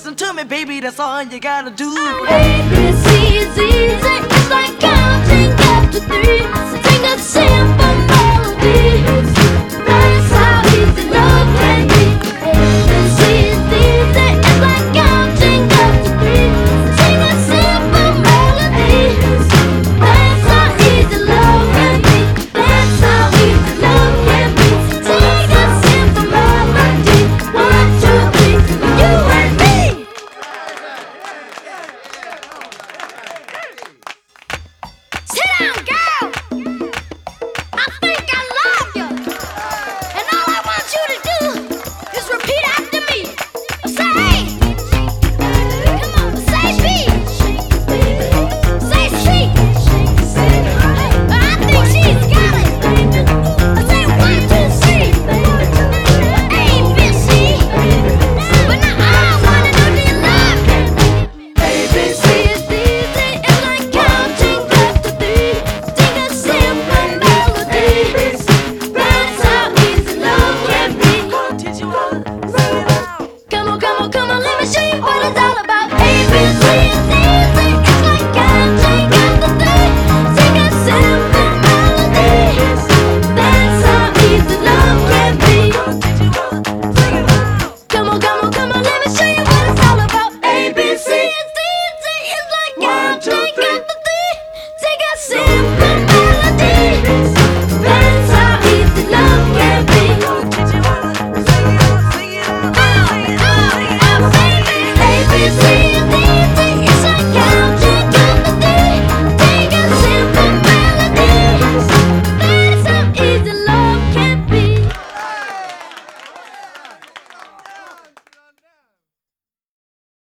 listen to me, baby, that's all you gotta do. ABC is easy, it's like counting up to three. Sing a simple melody, that's how easy love can be. ABC is easy, it's like counting up to three. Sing a simple melody, that's how easy love can be. That's how easy love can be. Sing a simple melody, 1, 2, 3, you and me. Sit down, girl. I think I love you. And all I want you to do is repeat after me. Say, come on, say beach. Say street. I think she's got it. Say 1, 2, 3. A, B, C. But now I wanna know, do you love me? ABC is easy, it's like counting up to three. Sing a simple melody. That's how easy love can be. Teach you how to sing it out. Come on, come on, come on, let me show you what it's all about. ABC is easy, it's like counting up to three. Sing a simple melody. That's how easy love can be. Teach you how to sing it out. Come on, come on, come on, let me show you what it's all about. ABC is easy, it's like counting up to three. Sing a simple melody. That's how easy love can be. Teach you how to sing it out, sing it out, sing it out, sing it out. ABC